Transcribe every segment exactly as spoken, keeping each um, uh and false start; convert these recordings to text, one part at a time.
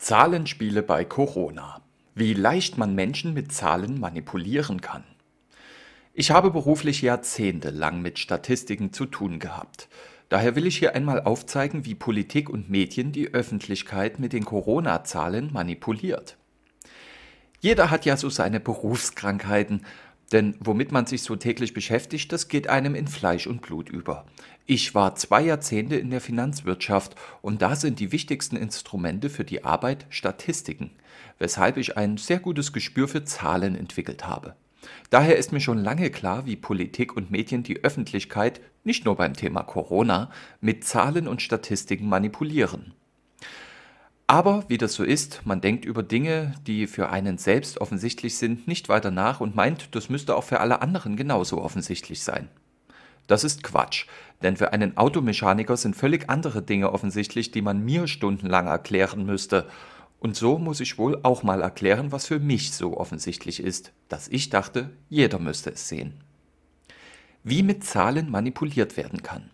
Zahlenspiele bei Corona. Wie leicht man Menschen mit Zahlen manipulieren kann. Ich habe beruflich jahrzehntelang mit Statistiken zu tun gehabt. Daher will ich hier einmal aufzeigen, wie Politik und Medien die Öffentlichkeit mit den Corona-Zahlen manipuliert. Jeder hat ja so seine Berufskrankheiten, denn womit man sich so täglich beschäftigt, das geht einem in Fleisch und Blut über. Ich war zwei Jahrzehnte in der Finanzwirtschaft und da sind die wichtigsten Instrumente für die Arbeit Statistiken, weshalb ich ein sehr gutes Gespür für Zahlen entwickelt habe. Daher ist mir schon lange klar, wie Politik und Medien die Öffentlichkeit, nicht nur beim Thema Corona, mit Zahlen und Statistiken manipulieren. Aber wie das so ist, man denkt über Dinge, die für einen selbst offensichtlich sind, nicht weiter nach und meint, das müsste auch für alle anderen genauso offensichtlich sein. Das ist Quatsch, denn für einen Automechaniker sind völlig andere Dinge offensichtlich, die man mir stundenlang erklären müsste. Und so muss ich wohl auch mal erklären, was für mich so offensichtlich ist, dass ich dachte, jeder müsste es sehen. Wie mit Zahlen manipuliert werden kann.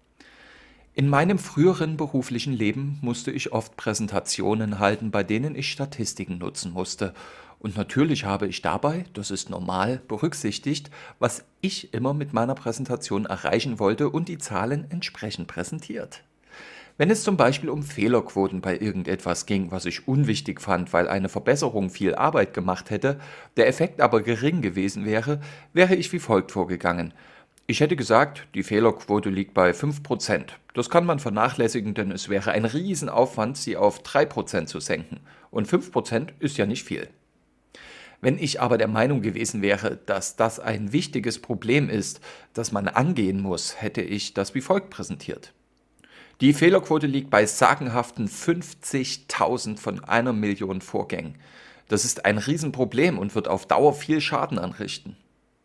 In meinem früheren beruflichen Leben musste ich oft Präsentationen halten, bei denen ich Statistiken nutzen musste. Und natürlich habe ich dabei, das ist normal, berücksichtigt, was ich immer mit meiner Präsentation erreichen wollte und die Zahlen entsprechend präsentiert. Wenn es zum Beispiel um Fehlerquoten bei irgendetwas ging, was ich unwichtig fand, weil eine Verbesserung viel Arbeit gemacht hätte, der Effekt aber gering gewesen wäre, wäre ich wie folgt vorgegangen. Ich hätte gesagt, die Fehlerquote liegt bei fünf Prozent. Das kann man vernachlässigen, denn es wäre ein Riesenaufwand, sie auf drei Prozent zu senken. Und fünf Prozent ist ja nicht viel. Wenn ich aber der Meinung gewesen wäre, dass das ein wichtiges Problem ist, das man angehen muss, hätte ich das wie folgt präsentiert. Die Fehlerquote liegt bei sagenhaften fünfzigtausend von einer Million Vorgängen. Das ist ein Riesenproblem und wird auf Dauer viel Schaden anrichten.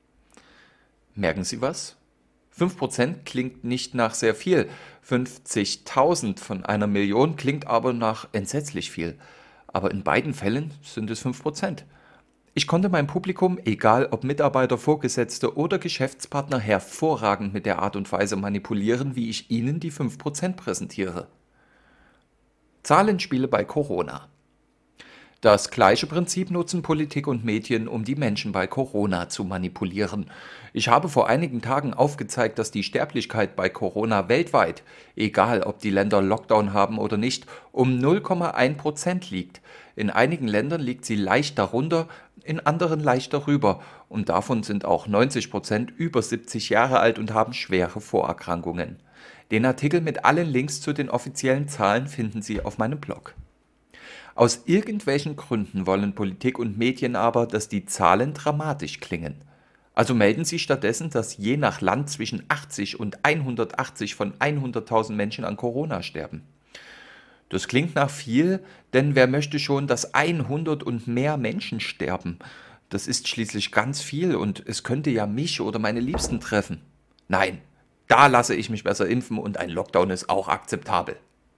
Merken Sie was? fünf Prozent klingt nicht nach sehr viel, fünfzigtausend von einer Million klingt aber nach entsetzlich viel. Aber in beiden Fällen sind es fünf Prozent. Ich konnte mein Publikum, egal ob Mitarbeiter, Vorgesetzte oder Geschäftspartner, hervorragend mit der Art und Weise manipulieren, wie ich ihnen die fünf Prozent präsentiere. Zahlenspiele bei Corona. Das gleiche Prinzip nutzen Politik und Medien, um die Menschen bei Corona zu manipulieren. Ich habe vor einigen Tagen aufgezeigt, dass die Sterblichkeit bei Corona weltweit, egal ob die Länder Lockdown haben oder nicht, um null Komma eins Prozent liegt. In einigen Ländern liegt sie leicht darunter, in anderen leicht darüber. Und davon sind auch neunzig Prozent über siebzig Jahre alt und haben schwere Vorerkrankungen. Den Artikel mit allen Links zu den offiziellen Zahlen finden Sie auf meinem Blog. Aus irgendwelchen Gründen wollen Politik und Medien aber, dass die Zahlen dramatisch klingen. Also melden sie stattdessen, dass je nach Land zwischen achtzig und hundertachtzig von hunderttausend Menschen an Corona sterben. Das klingt nach viel, denn wer möchte schon, dass hundert und mehr Menschen sterben? Das ist schließlich ganz viel und es könnte ja mich oder meine Liebsten treffen. Nein, da lasse ich mich besser impfen und ein Lockdown ist auch akzeptabel.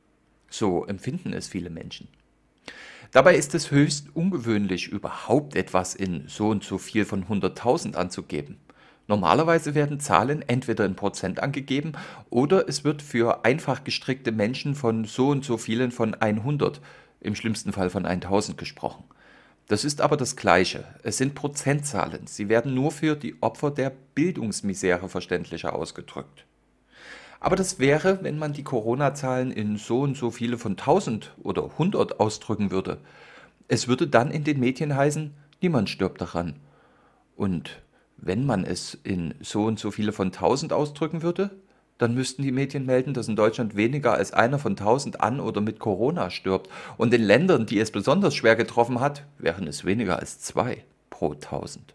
So empfinden es viele Menschen. Dabei ist es höchst ungewöhnlich, überhaupt etwas in so und so viel von hunderttausend anzugeben. Normalerweise werden Zahlen entweder in Prozent angegeben oder es wird für einfach gestrickte Menschen von so und so vielen von hundert, im schlimmsten Fall von tausend gesprochen. Das ist aber das Gleiche. Es sind Prozentzahlen. Sie werden nur für die Opfer der Bildungsmisere verständlicher ausgedrückt. Aber das wäre, wenn man die Corona-Zahlen in so und so viele von tausend oder hundert ausdrücken würde. Es würde dann in den Medien heißen, niemand stirbt daran. Und wenn man es in so und so viele von tausend ausdrücken würde, dann müssten die Medien melden, dass in Deutschland weniger als einer von tausend an oder mit Corona stirbt. Und in Ländern, die es besonders schwer getroffen hat, wären es weniger als zwei pro tausend.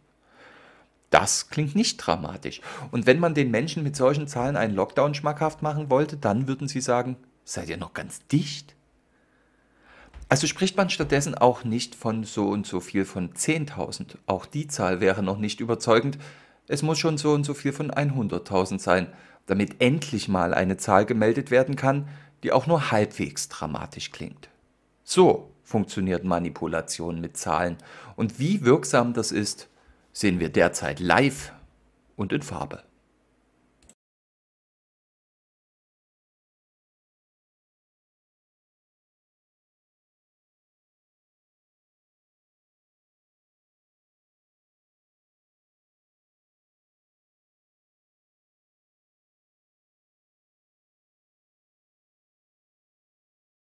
Das klingt nicht dramatisch. Und wenn man den Menschen mit solchen Zahlen einen Lockdown schmackhaft machen wollte, dann würden sie sagen, seid ihr noch ganz dicht? Also spricht man stattdessen auch nicht von so und so viel von zehntausend. Auch die Zahl wäre noch nicht überzeugend. Es muss schon so und so viel von hunderttausend sein, damit endlich mal eine Zahl gemeldet werden kann, die auch nur halbwegs dramatisch klingt. So funktioniert Manipulation mit Zahlen. Und wie wirksam das ist, sehen wir derzeit live und in Farbe.